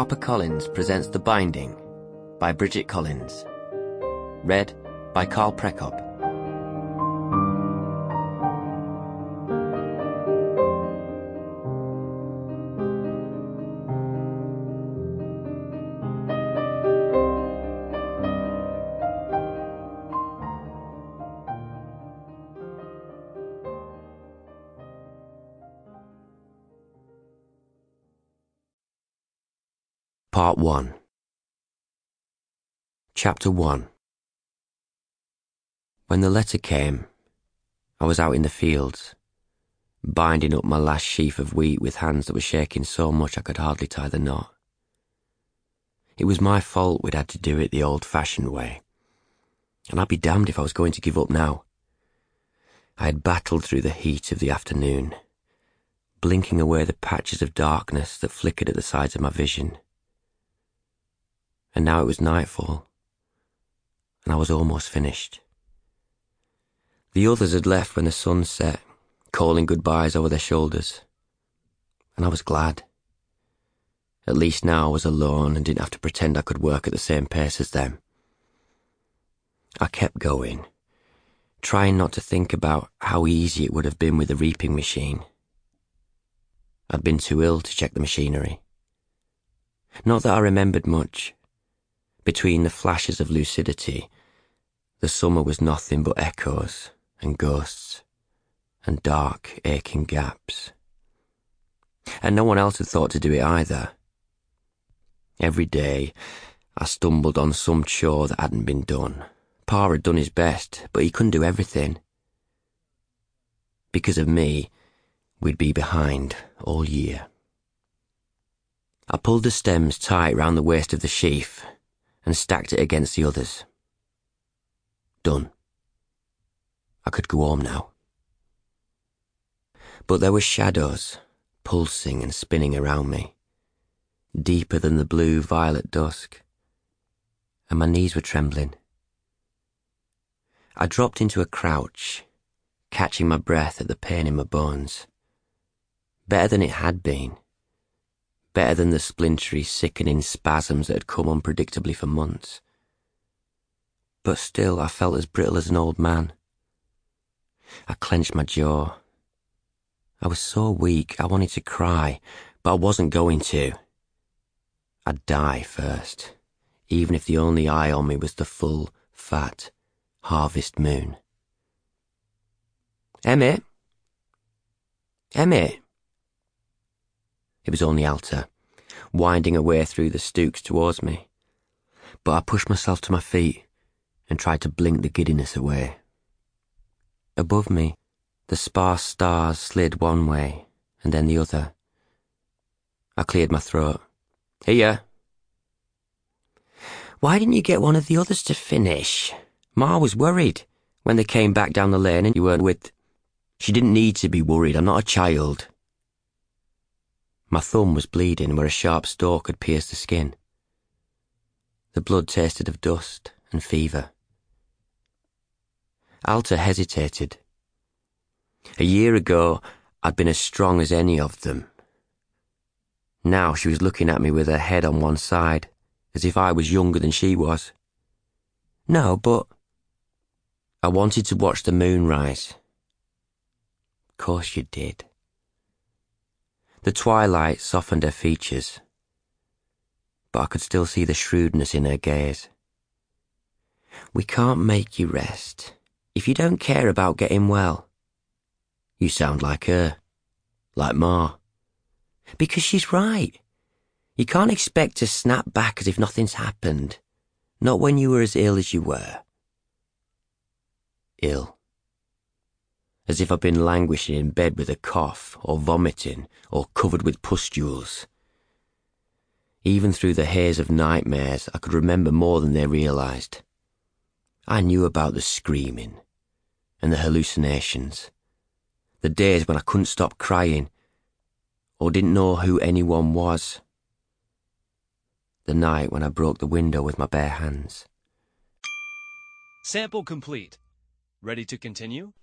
HarperCollins presents The Binding by Bridget Collins. Read by Carl Prekop. Part 1. Chapter 1. When the letter came, I was out in the fields, binding up my last sheaf of wheat with hands that were shaking so much I could hardly tie the knot. It was my fault we'd had to do it the old-fashioned way, and I'd be damned if I was going to give up now. I had battled through the heat of the afternoon, blinking away the patches of darkness that flickered at the sides of my vision. And now it was nightfall, and I was almost finished. The others had left when the sun set, calling goodbyes over their shoulders, and I was glad. At least now I was alone and didn't have to pretend I could work at the same pace as them. I kept going, trying not to think about how easy it would have been with the reaping machine. I'd been too ill to check the machinery. Not that I remembered much. Between the flashes of lucidity, the summer was nothing but echoes and ghosts and dark, aching gaps. And no one else had thought to do it either. Every day, I stumbled on some chore that hadn't been done. Pa had done his best, but he couldn't do everything. Because of me, we'd be behind all year. I pulled the stems tight round the waist of the sheaf and stacked it against the others. Done. I could go home now. But there were shadows, pulsing and spinning around me, deeper than the blue-violet dusk, and my knees were trembling. I dropped into a crouch, catching my breath at the pain in my bones. Better than it had been. Better than the splintery, sickening spasms that had come unpredictably for months. But still I felt as brittle as an old man. I clenched my jaw. I was so weak I wanted to cry, but I wasn't going to. I'd die first, even if the only eye on me was the full, fat, harvest moon. Emmett? Emmett? It was only Alta, winding her way through the stooks towards me. But I pushed myself to my feet and tried to blink the giddiness away. Above me, the sparse stars slid one way and then the other. I cleared my throat. Here. Why didn't you get one of the others to finish? Ma was worried when they came back down the lane and you weren't with... She didn't need to be worried, I'm not a child. My thumb was bleeding where a sharp stalk had pierced the skin. The blood tasted of dust and fever. Alta hesitated. A year ago, I'd been as strong as any of them. Now she was looking at me with her head on one side, as if I was younger than she was. No, but... I wanted to watch the moon rise. Of course you did. The twilight softened her features, but I could still see the shrewdness in her gaze. We can't make you rest if you don't care about getting well. You sound like her, like Ma. Because she's right. You can't expect to snap back as if nothing's happened, not when you were as ill as you were. Ill. As if I'd been languishing in bed with a cough, or vomiting, or covered with pustules. Even through the haze of nightmares, I could remember more than they realised. I knew about the screaming, and the hallucinations, the days when I couldn't stop crying, or didn't know who anyone was. The night when I broke the window with my bare hands. Sample complete. Ready to continue?